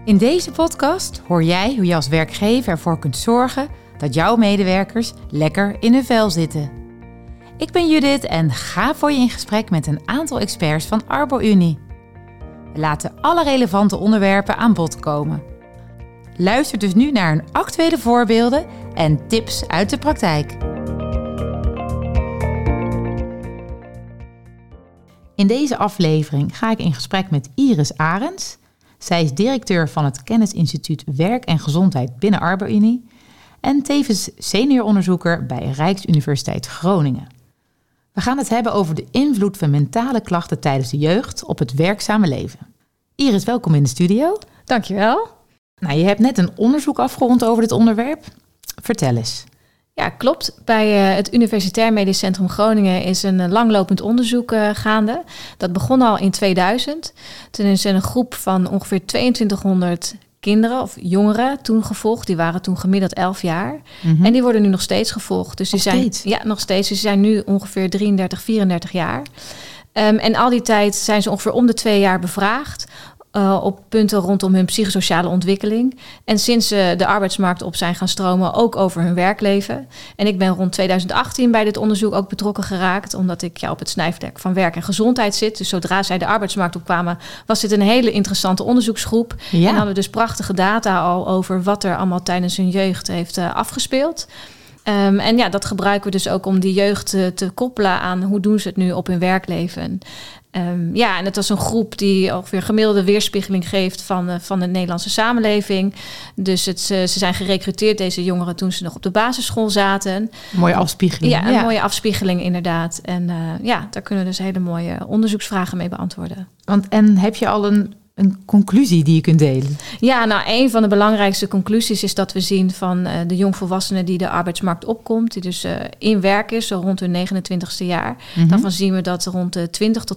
In deze podcast hoor jij hoe je als werkgever ervoor kunt zorgen dat jouw medewerkers lekker in hun vel zitten. Ik ben Judith en ga voor je in gesprek met een aantal experts van Arbo-Unie. We laten alle relevante onderwerpen aan bod komen. Luister dus nu naar hun actuele voorbeelden en tips uit de praktijk. In deze aflevering ga ik in gesprek met Iris Arends. Zij is directeur van het Kennisinstituut Werk en Gezondheid binnen Arbo-Unie en tevens senioronderzoeker bij Rijksuniversiteit Groningen. We gaan het hebben over de invloed van mentale klachten tijdens de jeugd op het werkzame leven. Iris, welkom in de studio. Dankjewel. Nou, je hebt net een onderzoek afgerond over dit onderwerp. Vertel eens. Ja, klopt. Bij het Universitair Medisch Centrum Groningen is een langlopend onderzoek gaande. Dat begon al in 2000. Toen is er een groep van ongeveer 2200 kinderen of jongeren toen gevolgd. Die waren toen gemiddeld 11 jaar. Mm-hmm. En die worden nu nog steeds gevolgd. Dus nog steeds. Dus die zijn nu ongeveer 33, 34 jaar. En al die tijd zijn ze ongeveer om de 2 jaar bevraagd. Op punten rondom hun psychosociale ontwikkeling. En sinds ze de arbeidsmarkt op zijn gaan stromen, ook over hun werkleven. En ik ben rond 2018 bij dit onderzoek ook betrokken geraakt, omdat ik op het snijvlak van werk en gezondheid zit. Dus zodra zij de arbeidsmarkt opkwamen, was dit een hele interessante onderzoeksgroep. Ja. En hadden we dus prachtige data al over wat er allemaal tijdens hun jeugd heeft afgespeeld. En ja, dat gebruiken we dus ook om die jeugd te koppelen aan hoe doen ze het nu op hun werkleven. En het was een groep die ongeveer gemiddelde weerspiegeling geeft van de Nederlandse samenleving. Dus ze zijn gerecruiteerd, deze jongeren, toen ze nog op de basisschool zaten. Een mooie afspiegeling. Ja, een mooie afspiegeling inderdaad. En daar kunnen we dus hele mooie onderzoeksvragen mee beantwoorden. En heb je al een conclusie die je kunt delen? Ja, nou, een van de belangrijkste conclusies is dat we zien van de jongvolwassenen die de arbeidsmarkt opkomt, die dus in werk is, zo rond hun 29ste jaar. Mm-hmm. Daarvan zien we dat rond de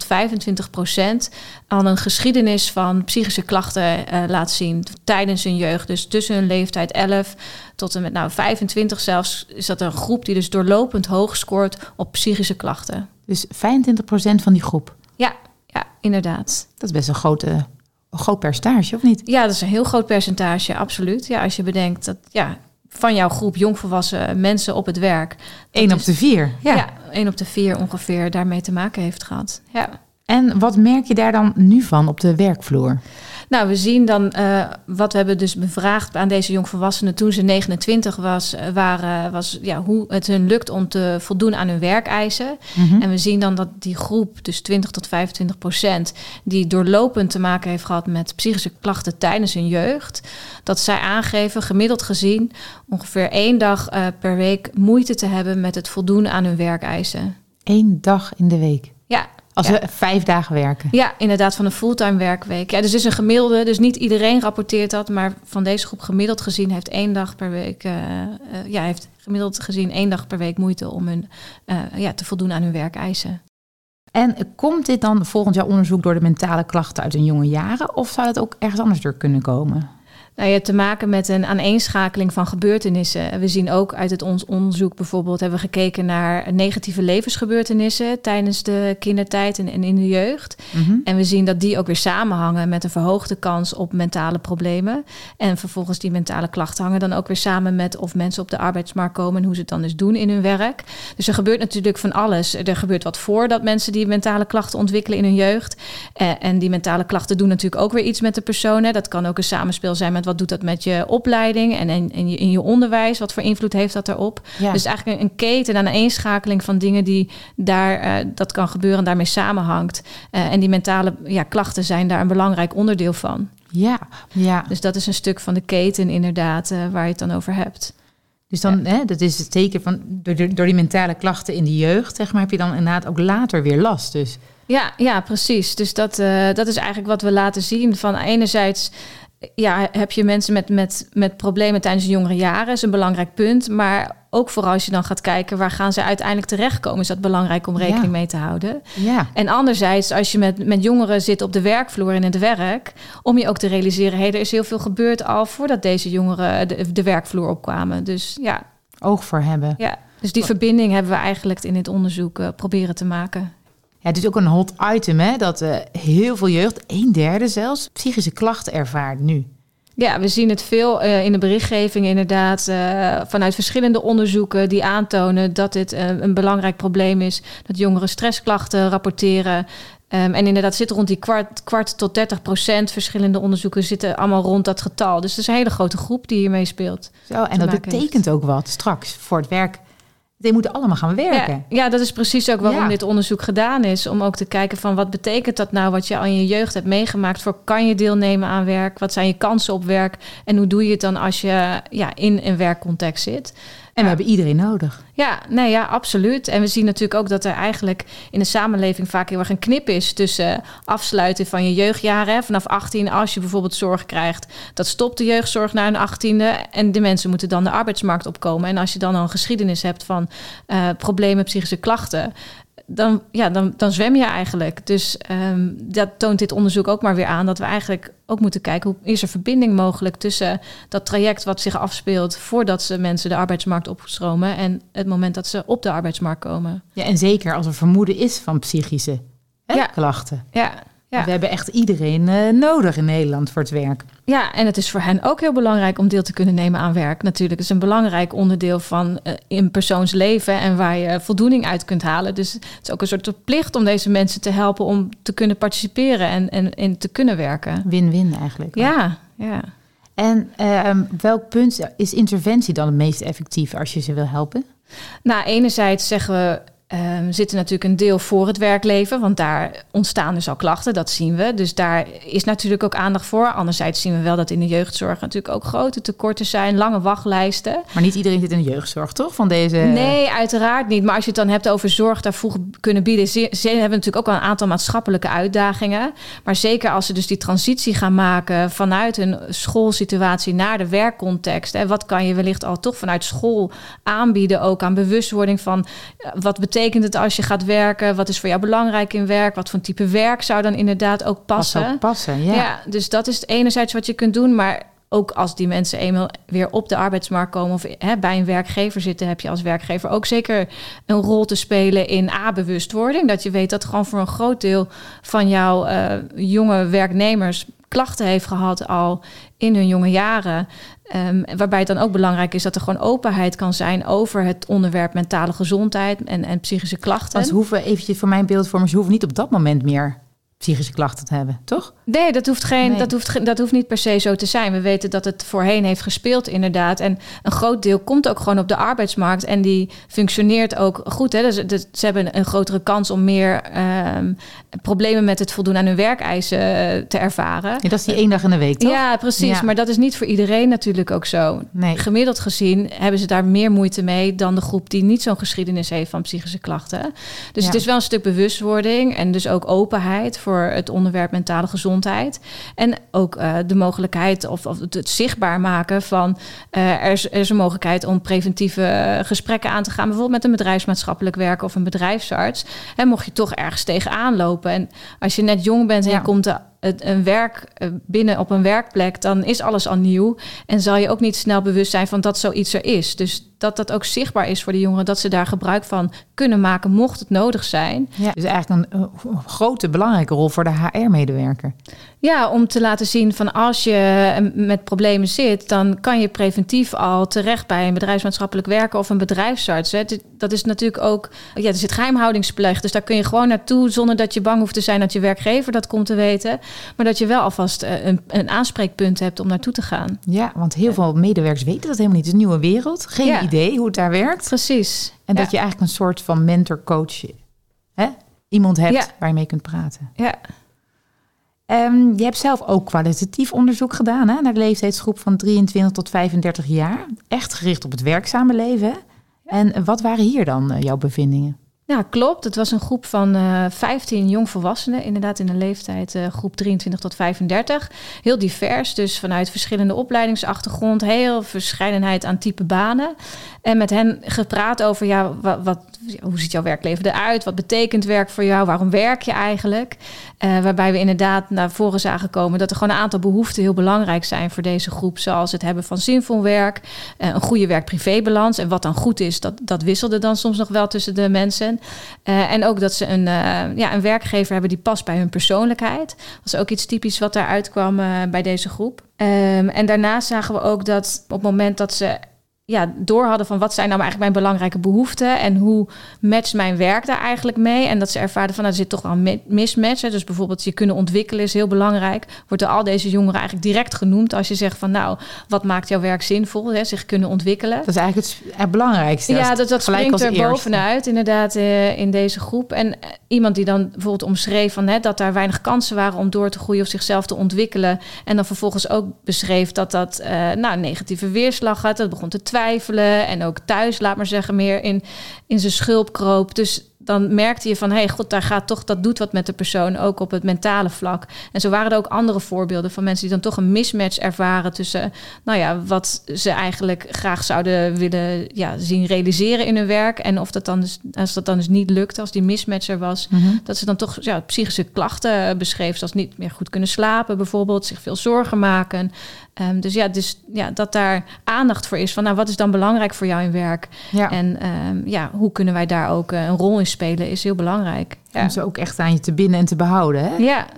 20-25% al een geschiedenis van psychische klachten laat zien tijdens hun jeugd. Dus tussen hun leeftijd 11 tot en met 25 zelfs, is dat een groep die dus doorlopend hoog scoort op psychische klachten. Dus 25% van die groep? Ja, inderdaad. Dat is best een groot percentage, of niet? Ja, dat is een heel groot percentage, absoluut. Ja, als je bedenkt dat van jouw groep jongvolwassen mensen op het werk 1 op de 4. Ja, 1 op de 4 ongeveer daarmee te maken heeft gehad. Ja. En wat merk je daar dan nu van op de werkvloer? Nou, we zien dan wat we hebben dus bevraagd aan deze jongvolwassenen toen ze 29 was hoe het hun lukt om te voldoen aan hun werkeisen. Mm-hmm. En we zien dan dat die groep, dus 20-25%, die doorlopend te maken heeft gehad met psychische klachten tijdens hun jeugd, dat zij aangeven, gemiddeld gezien, ongeveer 1 dag per week moeite te hebben met het voldoen aan hun werkeisen. 1 dag in de week? Ja. Als we 5 dagen werken? Ja, inderdaad, van een fulltime werkweek. Ja, dus het is een gemiddelde, dus niet iedereen rapporteert dat, maar van deze groep gemiddeld gezien heeft 1 dag per week, heeft gemiddeld gezien 1 dag per week moeite om hun te voldoen aan hun werkeisen. En komt dit dan volgens jouw onderzoek door de mentale klachten uit hun jonge jaren, of zou het ook ergens anders door kunnen komen? Nou, je hebt te maken met een aaneenschakeling van gebeurtenissen. We zien ook uit ons onderzoek bijvoorbeeld, hebben we gekeken naar negatieve levensgebeurtenissen tijdens de kindertijd en in de jeugd. Mm-hmm. En we zien dat die ook weer samenhangen met een verhoogde kans op mentale problemen. En vervolgens die mentale klachten hangen dan ook weer samen met of mensen op de arbeidsmarkt komen en hoe ze het dan dus doen in hun werk. Dus er gebeurt natuurlijk van alles. Er gebeurt wat voordat mensen die mentale klachten ontwikkelen in hun jeugd. En die mentale klachten doen natuurlijk ook weer iets met de persoon. Dat kan ook een samenspel zijn met wat doet dat met je opleiding en in je onderwijs? Wat voor invloed heeft dat daarop? Ja. Dus eigenlijk een keten aan een eenschakeling van dingen die daar dat kan gebeuren en daarmee samenhangt. En die mentale klachten zijn daar een belangrijk onderdeel van. Ja. Dus dat is een stuk van de keten inderdaad waar je het dan over hebt. Dus dan, dat is het teken van door die mentale klachten in de jeugd, zeg maar, heb je dan inderdaad ook later weer last. Dus. Ja, precies. Dus dat is eigenlijk wat we laten zien. Van enerzijds heb je mensen met problemen tijdens de jongere jaren, is een belangrijk punt. Maar ook vooral als je dan gaat kijken, waar gaan ze uiteindelijk terechtkomen, is dat belangrijk om rekening mee te houden. Ja. En anderzijds, als je met jongeren zit op de werkvloer in het werk, om je ook te realiseren, er is heel veel gebeurd al voordat deze jongeren de werkvloer opkwamen. Dus ja. Oog voor hebben. Ja, dus die verbinding hebben we eigenlijk in dit onderzoek proberen te maken. Ja, het is ook een hot item, hè, dat heel veel jeugd, 1/3 zelfs, psychische klachten ervaart nu. Ja, we zien het veel in de berichtgeving inderdaad. Vanuit verschillende onderzoeken die aantonen dat dit een belangrijk probleem is. Dat jongeren stressklachten rapporteren. En inderdaad zit rond die kwart tot 30%. Verschillende onderzoeken zitten allemaal rond dat getal. Dus het is een hele grote groep die hiermee speelt. Zo, en dat betekent ook wat straks voor het werk. Die moeten allemaal gaan werken. Ja, dat is precies ook waarom dit onderzoek gedaan is. Om ook te kijken van wat betekent dat nou wat je al in je jeugd hebt meegemaakt. Voor kan je deelnemen aan werk? Wat zijn je kansen op werk? En hoe doe je het dan als je in een werkcontext zit? En we hebben iedereen nodig. Ja, absoluut. En we zien natuurlijk ook dat er eigenlijk in de samenleving vaak heel erg een knip is tussen afsluiten van je jeugdjaren. Hè, vanaf 18, als je bijvoorbeeld zorg krijgt, dat stopt de jeugdzorg na een 18e. En de mensen moeten dan de arbeidsmarkt opkomen. En als je dan al een geschiedenis hebt van problemen, psychische klachten, dan zwem je eigenlijk. Dus dat toont dit onderzoek ook maar weer aan, dat we eigenlijk ook moeten kijken, hoe is er verbinding mogelijk tussen dat traject wat zich afspeelt voordat mensen de arbeidsmarkt opstromen en het moment dat ze op de arbeidsmarkt komen. Ja, en zeker als er vermoeden is van psychische klachten. Ja. We hebben echt iedereen nodig in Nederland voor het werk. Ja, en het is voor hen ook heel belangrijk om deel te kunnen nemen aan werk. Natuurlijk, het is een belangrijk onderdeel van een persoons leven en waar je voldoening uit kunt halen. Dus het is ook een soort plicht om deze mensen te helpen om te kunnen participeren en te kunnen werken. Win-win eigenlijk. Ja. En welk punt is interventie dan het meest effectief als je ze wil helpen? Nou, enerzijds zeggen we, zitten natuurlijk een deel voor het werkleven, want daar ontstaan dus al klachten, dat zien we. Dus daar is natuurlijk ook aandacht voor. Anderzijds zien we wel dat in de jeugdzorg natuurlijk ook grote tekorten zijn, lange wachtlijsten. Maar niet iedereen zit in de jeugdzorg, toch? Van deze... Nee, uiteraard niet. Maar als je het dan hebt over zorg daar vroeg kunnen bieden, ze hebben natuurlijk ook wel een aantal maatschappelijke uitdagingen. Maar zeker als ze dus die transitie gaan maken vanuit hun schoolsituatie naar de werkcontext. Hè, wat kan je wellicht al toch vanuit school aanbieden, ook aan bewustwording van wat betekent het als je gaat werken? Wat is voor jou belangrijk in werk? Wat voor type werk zou dan inderdaad ook passen? Ja, dus dat is het enerzijds wat je kunt doen. Maar ook als die mensen eenmaal weer op de arbeidsmarkt komen of bij een werkgever zitten, heb je als werkgever ook zeker een rol te spelen in bewustwording. Dat je weet dat gewoon voor een groot deel van jouw jonge werknemers klachten heeft gehad al in hun jonge jaren. Waarbij het dan ook belangrijk is dat er gewoon openheid kan zijn over het onderwerp mentale gezondheid en psychische klachten. Want ze hoeven eventjes voor mijn beeldvormers, ze hoeven niet op dat moment meer psychische klachten te hebben, toch? Nee, dat hoeft niet per se zo te zijn. We weten dat het voorheen heeft gespeeld inderdaad. En een groot deel komt ook gewoon op de arbeidsmarkt en die functioneert ook goed. Hè? Dus ze hebben een grotere kans om meer problemen met het voldoen aan hun werkeisen te ervaren. Ja, dat is die 1 dag in de week, toch? Ja, precies. Ja. Maar dat is niet voor iedereen natuurlijk ook zo. Nee. Gemiddeld gezien hebben ze daar meer moeite mee dan de groep die niet zo'n geschiedenis heeft van psychische klachten. Dus het is wel een stuk bewustwording en dus ook openheid voor het onderwerp mentale gezondheid. En ook de mogelijkheid of het zichtbaar maken van er is een mogelijkheid om preventieve gesprekken aan te gaan. Bijvoorbeeld met een bedrijfsmaatschappelijk werker of een bedrijfsarts. En mocht je toch ergens tegenaan lopen. En als je net jong bent en je komt een werk binnen op een werkplek, dan is alles al nieuw. En zal je ook niet snel bewust zijn van dat zoiets er is. Dus dat ook zichtbaar is voor de jongeren, dat ze daar gebruik van kunnen maken, mocht het nodig zijn. Ja, dus eigenlijk een grote, belangrijke rol voor de HR-medewerker. Ja, om te laten zien van als je met problemen zit, dan kan je preventief al terecht bij een bedrijfsmaatschappelijk werker of een bedrijfsarts. Hè. Dat is natuurlijk ook, er zit geheimhoudingsplicht, dus daar kun je gewoon naartoe zonder dat je bang hoeft te zijn dat je werkgever dat komt te weten. Maar dat je wel alvast een aanspreekpunt hebt om naartoe te gaan. Ja, want heel veel medewerkers weten dat helemaal niet. Het is een nieuwe wereld. Geen idee hoe het daar werkt. Precies. En dat je eigenlijk een soort van mentor-coach, iemand hebt waar je mee kunt praten. Ja. Je hebt zelf ook kwalitatief onderzoek gedaan naar de leeftijdsgroep van 23 tot 35 jaar. Echt gericht op het werkzame leven. Ja. En wat waren hier dan jouw bevindingen? Ja, klopt. Het was een groep van 15 jongvolwassenen, inderdaad in de leeftijd groep 23 tot 35. Heel divers, dus vanuit verschillende opleidingsachtergrond, heel verscheidenheid aan type banen. En met hen gepraat over, hoe ziet jouw werkleven eruit? Wat betekent werk voor jou? Waarom werk je eigenlijk? Waarbij we inderdaad naar voren zagen komen dat er gewoon een aantal behoeften heel belangrijk zijn voor deze groep. Zoals het hebben van zinvol werk, een goede werk-privébalans. En wat dan goed is, dat wisselde dan soms nog wel tussen de mensen. mensen. En ook dat ze een werkgever hebben die past bij hun persoonlijkheid. Dat is ook iets typisch wat daaruit kwam bij deze groep. En daarnaast zagen we ook dat op het moment dat ze door hadden van wat zijn nou eigenlijk mijn belangrijke behoeften en hoe matcht mijn werk daar eigenlijk mee. En dat ze ervaren van er zit toch wel een mismatch. Hè. Dus bijvoorbeeld je kunnen ontwikkelen is heel belangrijk. Wordt door al deze jongeren eigenlijk direct genoemd als je zegt van nou, wat maakt jouw werk zinvol? Hè? Zich kunnen ontwikkelen. Dat is eigenlijk het belangrijkste. Ja, dat springt er bovenuit inderdaad in deze groep. En iemand die dan bijvoorbeeld omschreef van dat daar weinig kansen waren om door te groeien of zichzelf te ontwikkelen. En dan vervolgens ook beschreef dat negatieve weerslag had. Dat begon te twijfelen en ook thuis, laat maar zeggen, meer in zijn schulp kroop. Dus dan merkte je van, dat doet wat met de persoon, ook op het mentale vlak. En zo waren er ook andere voorbeelden van mensen die dan toch een mismatch ervaren tussen, wat ze eigenlijk graag zouden willen zien realiseren in hun werk. En of dat dan dus, als dat dan dus niet lukte, als die mismatch er was, dat ze dan toch psychische klachten beschreef, zoals niet meer goed kunnen slapen bijvoorbeeld, zich veel zorgen maken. Dus dat daar aandacht voor is van, wat is dan belangrijk voor jou in werk? Ja. En hoe kunnen wij daar ook een rol in spelen is heel belangrijk. Ja. Om ze ook echt aan je te binden en te behouden. Hè? Ja.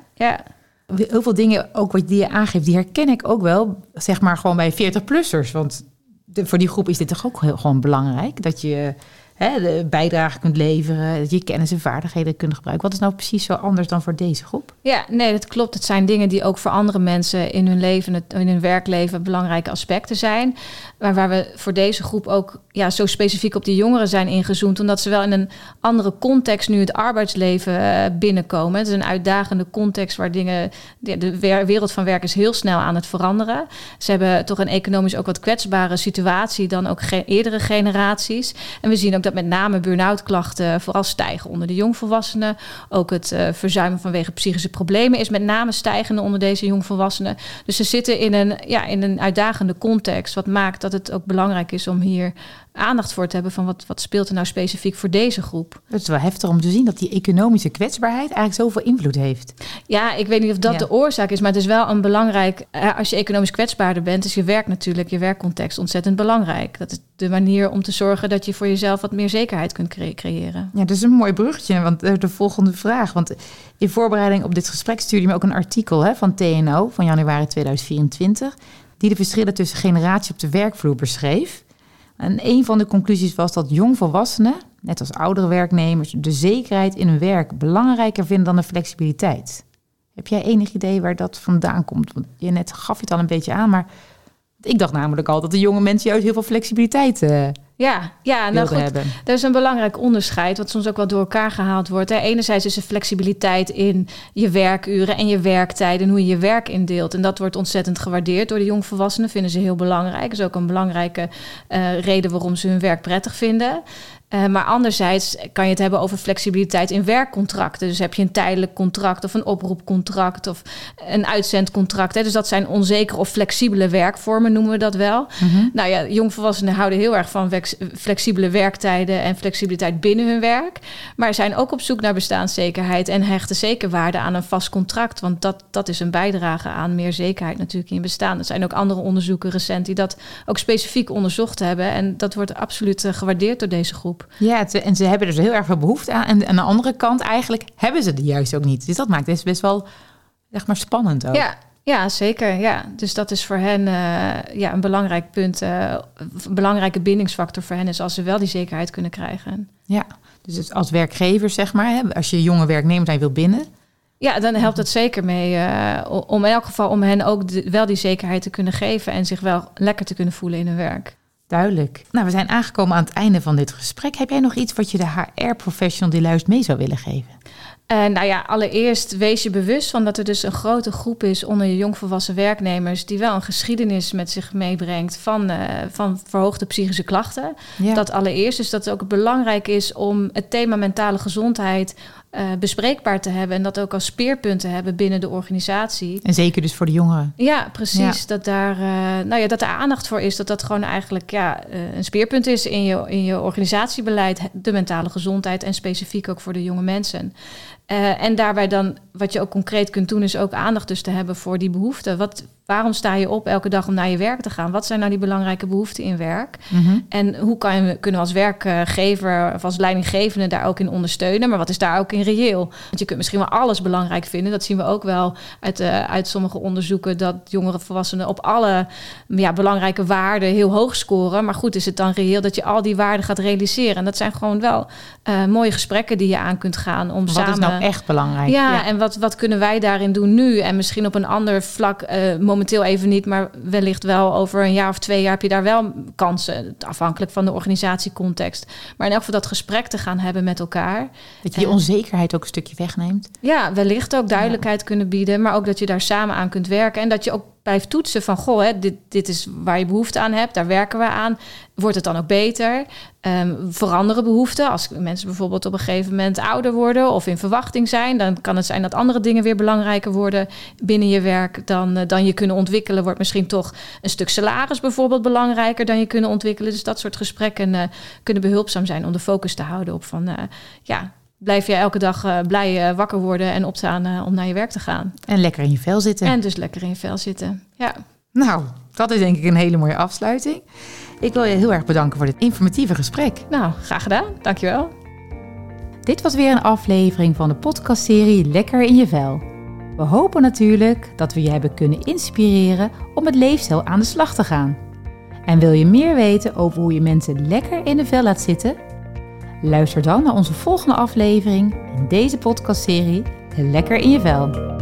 Heel veel dingen, ook wat die je aangeeft, die herken ik ook wel, zeg maar gewoon bij 40-plussers. Want voor die groep is dit toch ook gewoon belangrijk, dat je de bijdrage kunt leveren, dat je kennis en vaardigheden kunt gebruiken. Wat is nou precies zo anders dan voor deze groep? Ja, nee, dat klopt. Het zijn dingen die ook voor andere mensen in hun leven, in hun werkleven belangrijke aspecten zijn. Maar waar we voor deze groep ook zo specifiek op die jongeren zijn ingezoomd, omdat ze wel in een andere context nu het arbeidsleven binnenkomen. Het is een uitdagende context waar dingen, de wereld van werk is heel snel aan het veranderen. Ze hebben toch een economisch ook wat kwetsbare situatie dan ook eerdere generaties. En we zien ook dat met name burn-out klachten vooral stijgen onder de jongvolwassenen. Ook het verzuimen vanwege psychische problemen is met name stijgende onder deze jongvolwassenen. Dus ze zitten in een uitdagende context, wat maakt dat het ook belangrijk is om hier aandacht voor te hebben van wat speelt er nou specifiek voor deze groep. Het is wel heftig om te zien dat die economische kwetsbaarheid eigenlijk zoveel invloed heeft. Ja, ik weet niet of dat de oorzaak is, maar het is wel een belangrijk, als je economisch kwetsbaarder bent, is je werk natuurlijk, je werkcontext ontzettend belangrijk. Dat is de manier om te zorgen dat je voor jezelf wat meer zekerheid kunt creëren. Ja, dat is een mooi bruggetje, want de volgende vraag. Want in voorbereiding op dit gesprek stuurde je me ook een artikel van TNO van januari 2024, die de verschillen tussen generaties op de werkvloer beschreef. En een van de conclusies was dat jongvolwassenen, net als oudere werknemers, de zekerheid in hun werk belangrijker vinden dan de flexibiliteit. Heb jij enig idee waar dat vandaan komt? Want je net gaf je het al een beetje aan, maar ik dacht namelijk al dat de jonge mensen juist heel veel flexibiliteit hebben. Er is een belangrijk onderscheid, wat soms ook wel door elkaar gehaald wordt. Enerzijds is er flexibiliteit in je werkuren en je werktijd en hoe je je werk indeelt. En dat wordt ontzettend gewaardeerd door de jongvolwassenen, vinden ze heel belangrijk. Dat is ook een belangrijke reden waarom ze hun werk prettig vinden. Maar anderzijds kan je het hebben over flexibiliteit in werkcontracten. Dus heb je een tijdelijk contract of een oproepcontract of een uitzendcontract. Dus dat zijn onzekere of flexibele werkvormen, noemen we dat wel. Mm-hmm. Jongvolwassenen houden heel erg van flexibele werktijden en flexibiliteit binnen hun werk. Maar zijn ook op zoek naar bestaanszekerheid en hechten zeker waarde aan een vast contract. Want dat is een bijdrage aan meer zekerheid natuurlijk in je bestaan. Er zijn ook andere onderzoeken recent die dat ook specifiek onderzocht hebben. En dat wordt absoluut gewaardeerd door deze groep. Ja, en ze hebben er dus heel erg veel behoefte aan. En aan de andere kant eigenlijk hebben ze die juist ook niet. Dus dat maakt het best wel spannend ook. Ja, zeker. Ja. Dus dat is voor hen een belangrijk punt. Een belangrijke bindingsfactor voor hen is als ze wel die zekerheid kunnen krijgen. Ja, dus als werkgever zeg maar, als je jonge werknemers aan wil binden. Ja, dan helpt het zeker mee om in elk geval om hen ook wel die zekerheid te kunnen geven en zich wel lekker te kunnen voelen in hun werk. Duidelijk. Nou, we zijn aangekomen aan het einde van dit gesprek. Heb jij nog iets wat je de HR-professional die luistert mee zou willen geven? Allereerst wees je bewust van dat er dus een grote groep is onder je jongvolwassen werknemers die wel een geschiedenis met zich meebrengt van verhoogde psychische klachten. Ja. Dat allereerst. Dus dat het ook belangrijk is om het thema mentale gezondheid bespreekbaar te hebben en dat ook als speerpunt te hebben binnen de organisatie. En zeker dus voor de jongeren. Ja, precies. Ja. Dat daar dat er aandacht voor is. Dat gewoon eigenlijk een speerpunt is in je organisatiebeleid, de mentale gezondheid en specifiek ook voor de jonge mensen. En daarbij dan, wat je ook concreet kunt doen, is ook aandacht dus te hebben voor die behoeften. Waarom sta je op elke dag om naar je werk te gaan? Wat zijn nou die belangrijke behoeften in werk? Mm-hmm. En hoe kunnen we als werkgever of als leidinggevende daar ook in ondersteunen? Maar wat is daar ook in reëel? Want je kunt misschien wel alles belangrijk vinden. Dat zien we ook wel uit sommige onderzoeken, dat jongere volwassenen op alle belangrijke waarden heel hoog scoren. Maar goed, is het dan reëel dat je al die waarden gaat realiseren? En dat zijn gewoon wel mooie gesprekken die je aan kunt gaan om samen... Wat is nou echt belangrijk? Ja, en wat kunnen wij daarin doen nu? En misschien op een ander vlak, momenteel even niet, maar wellicht wel over een jaar of 2 jaar heb je daar wel kansen, afhankelijk van de organisatiecontext. Maar in elk geval dat gesprek te gaan hebben met elkaar. Dat je onzekerheid ook een stukje wegneemt. Ja, wellicht ook duidelijkheid kunnen bieden, maar ook dat je daar samen aan kunt werken en dat je ook blijft toetsen van, dit is waar je behoefte aan hebt, daar werken we aan. Wordt het dan ook beter? Veranderen behoeften? Als mensen bijvoorbeeld op een gegeven moment ouder worden of in verwachting zijn, dan kan het zijn dat andere dingen weer belangrijker worden binnen je werk dan je kunnen ontwikkelen. Wordt misschien toch een stuk salaris bijvoorbeeld belangrijker dan je kunnen ontwikkelen. Dus dat soort gesprekken kunnen behulpzaam zijn om de focus te houden op van, blijf je elke dag blij wakker worden en opstaan om naar je werk te gaan. En lekker in je vel zitten. En dus lekker in je vel zitten, ja. Nou, dat is denk ik een hele mooie afsluiting. Ik wil je heel erg bedanken voor dit informatieve gesprek. Nou, graag gedaan. Dankjewel. Dit was weer een aflevering van de podcastserie Lekker in je vel. We hopen natuurlijk dat we je hebben kunnen inspireren om met leefstijl aan de slag te gaan. En wil je meer weten over hoe je mensen lekker in de vel laat zitten? Luister dan naar onze volgende aflevering in deze podcastserie Lekker in je vel.